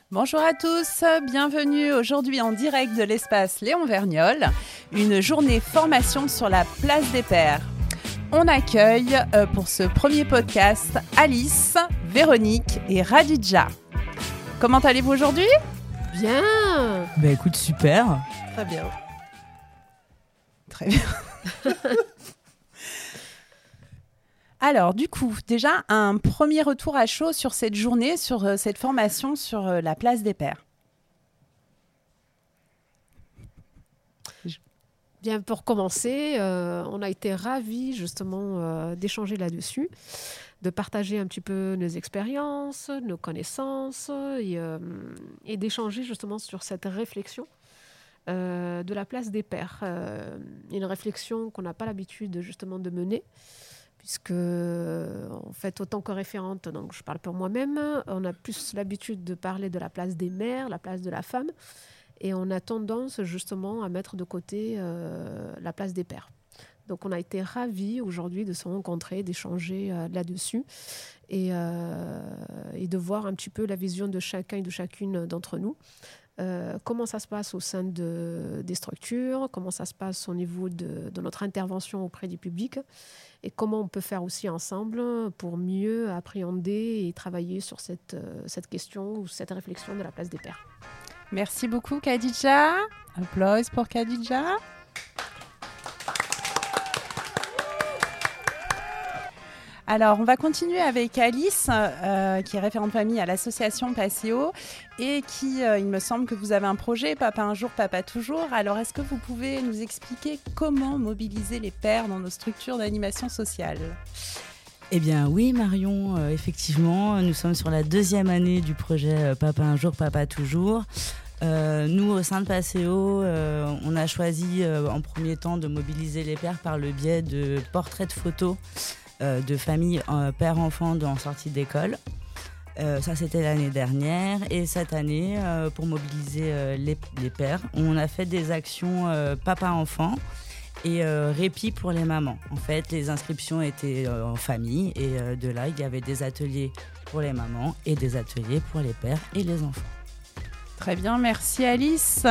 Bonjour à tous, bienvenue aujourd'hui en direct de l'espace Léon Vergnol, une journée formation sur la place des pères. On accueille pour ce premier podcast Alice, Véronique et Radija. Comment allez-vous aujourd'hui ? Bien. Bah écoute, super. Très bien. Très bien. Alors, du coup, déjà, un premier retour à chaud sur cette journée, sur cette formation sur la place des pères. Bien, pour commencer, on a été ravis justement d'échanger là-dessus, de partager un petit peu nos expériences, nos connaissances et d'échanger justement sur cette réflexion de la place des pères. Une réflexion qu'on n'a pas l'habitude justement de mener, puisque en fait, autant que référente, donc je parle pour moi-même, on a plus l'habitude de parler de la place des mères, la place de la femme, et on a tendance justement à mettre de côté la place des pères. Donc on a été ravis aujourd'hui de se rencontrer, d'échanger là-dessus et de voir un petit peu la vision de chacun et de chacune d'entre nous. Comment ça se passe au sein des structures, comment ça se passe au niveau de notre intervention auprès du public et comment on peut faire aussi ensemble pour mieux appréhender et travailler sur cette question ou cette réflexion de la place des pères. Merci beaucoup, Khadija. Applause pour Khadija. Alors, on va continuer avec Alice, qui est référente famille à l'association Passéo et qui, il me semble que vous avez un projet, Papa un jour, Papa toujours. Alors, est-ce que vous pouvez nous expliquer comment mobiliser les pères dans nos structures d'animation sociale ? Eh bien oui Marion, effectivement, nous sommes sur la 2e année du projet Papa un jour, Papa toujours. Nous, au sein de Passéo, on a choisi en premier temps de mobiliser les pères par le biais de portraits de photos de familles père-enfant en sortie d'école. Ça, c'était l'année dernière. Et cette année, pour mobiliser les pères, on a fait des actions papa-enfant et répit pour les mamans. En fait, les inscriptions étaient en famille et de là, il y avait des ateliers pour les mamans et des ateliers pour les pères et les enfants. Très bien, merci Alice.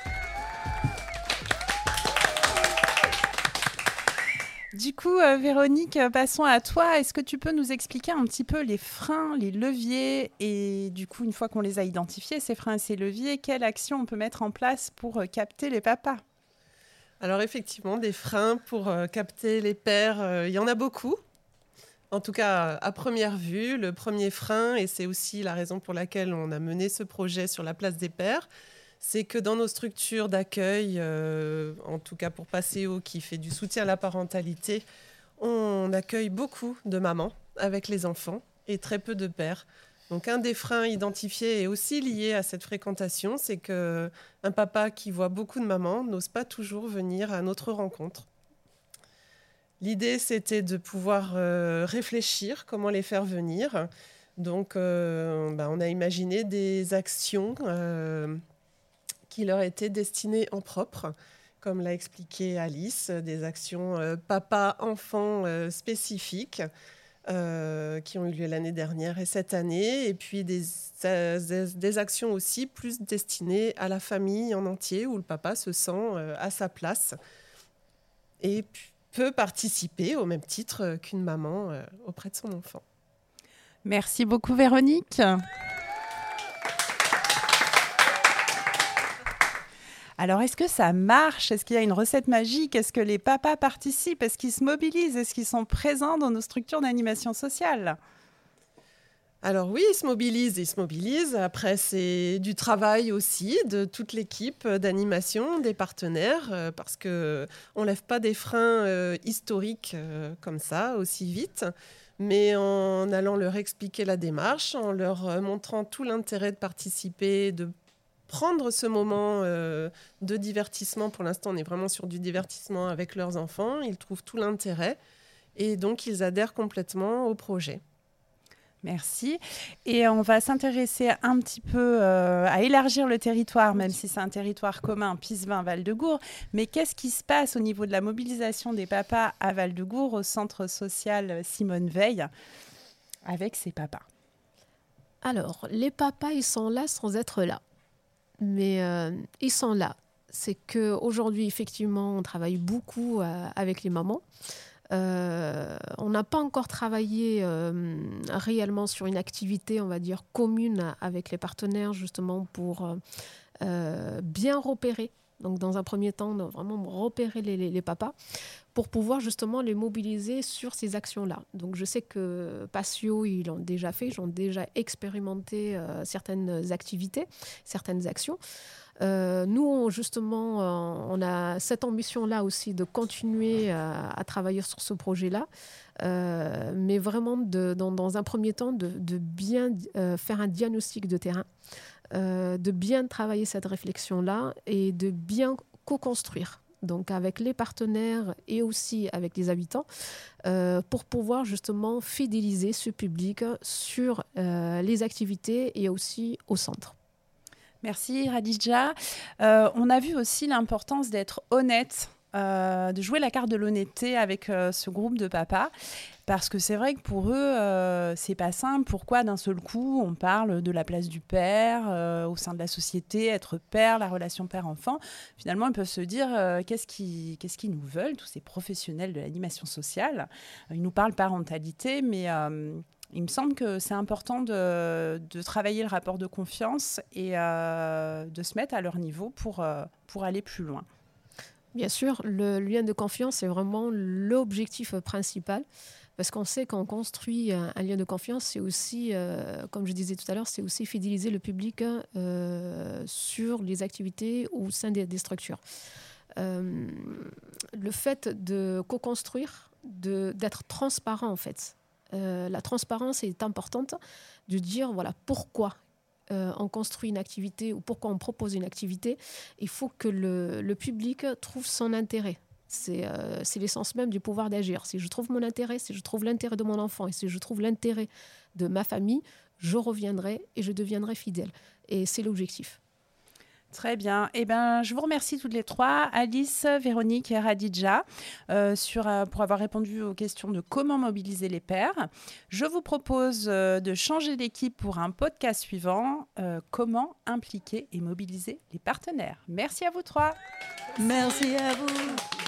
Du coup, Véronique, passons à toi. Est-ce que tu peux nous expliquer un petit peu les freins, les leviers et du coup, une fois qu'on les a identifiés, ces freins et ces leviers, quelles actions on peut mettre en place pour capter les papas ? Alors effectivement, des freins pour capter les pères, il y en a beaucoup. En tout cas, à première vue, le premier frein, et c'est aussi la raison pour laquelle on a mené ce projet sur la place des pères, c'est que dans nos structures d'accueil, en tout cas pour Passéo qui fait du soutien à la parentalité, on accueille beaucoup de mamans avec les enfants et très peu de pères. Donc un des freins identifiés et aussi lié à cette fréquentation, c'est qu'un papa qui voit beaucoup de mamans n'ose pas toujours venir à notre rencontre. L'idée, c'était de pouvoir réfléchir comment les faire venir. Donc on a imaginé des actions qui leur étaient destinées en propre, comme l'a expliqué Alice, des actions papa-enfant spécifiques qui ont eu lieu l'année dernière et cette année, et puis des actions aussi plus destinées à la famille en entier, où le papa se sent à sa place et peut participer au même titre qu'une maman auprès de son enfant. Merci beaucoup Véronique. Alors, est-ce que ça marche ? Est-ce qu'il y a une recette magique ? Est-ce que les papas participent ? Est-ce qu'ils se mobilisent ? Est-ce qu'ils sont présents dans nos structures d'animation sociale ? Alors oui, ils se mobilisent. Après, c'est du travail aussi de toute l'équipe d'animation, des partenaires, parce qu'on ne lève pas des freins historiques comme ça, aussi vite, mais en allant leur expliquer la démarche, en leur montrant tout l'intérêt de participer, de prendre ce moment de divertissement. Pour l'instant, on est vraiment sur du divertissement avec leurs enfants. Ils trouvent tout l'intérêt et donc ils adhèrent complètement au projet. Merci. Et on va s'intéresser un petit peu à élargir le territoire, même si c'est un territoire commun, Pisevin, Val-de-Gour. Mais qu'est-ce qui se passe au niveau de la mobilisation des papas à Val-de-Gour, au centre social Simone Veil, avec ces papas ? Alors, les papas, ils sont là sans être là. Mais ils sont là. C'est qu'aujourd'hui, effectivement, on travaille beaucoup avec les mamans. On n'a pas encore travaillé réellement sur une activité, on va dire, commune avec les partenaires, justement, pour bien repérer. Donc, dans un premier temps, vraiment repérer les papas pour pouvoir justement les mobiliser sur ces actions-là. Donc, je sais que Passio, ils l'ont déjà fait, ils ont déjà expérimenté certaines activités, certaines actions. Nous, justement, on a cette ambition-là aussi de continuer à travailler sur ce projet-là, mais vraiment, dans un premier temps, de bien faire un diagnostic de terrain, de bien travailler cette réflexion-là et de bien co-construire, donc avec les partenaires et aussi avec les habitants, pour pouvoir justement fidéliser ce public sur les activités et aussi au centre. Merci Radija. On a vu aussi l'importance d'être honnête, de jouer la carte de l'honnêteté avec ce groupe de papas. Parce que c'est vrai que pour eux, c'est pas simple. Pourquoi d'un seul coup, on parle de la place du père au sein de la société, être père, la relation père-enfant. Finalement, ils peuvent se dire qu'est-ce qu'ils nous veulent, tous ces professionnels de l'animation sociale. Ils nous parlent parentalité, mais il me semble que c'est important de travailler le rapport de confiance et de se mettre à leur niveau pour aller plus loin. Bien sûr, le lien de confiance, c'est vraiment l'objectif principal. Parce qu'on sait qu'on construit un lien de confiance, c'est aussi, comme je disais tout à l'heure, c'est aussi fidéliser le public sur les activités au sein des structures. Le fait de co-construire, d'être transparent en fait. La transparence est importante, de dire voilà pourquoi on construit une activité ou pourquoi on propose une activité. Il faut que le public trouve son intérêt. C'est l'essence même du pouvoir d'agir. Si je trouve mon intérêt, si je trouve l'intérêt de mon enfant et si je trouve l'intérêt de ma famille, je reviendrai et je deviendrai fidèle. Et c'est l'objectif. Très bien. Eh ben, je vous remercie toutes les trois, Alice, Véronique et Radija, pour avoir répondu aux questions de comment mobiliser les pères. Je vous propose de changer d'équipe pour un podcast suivant, comment impliquer et mobiliser les partenaires. Merci à vous trois. Merci à vous.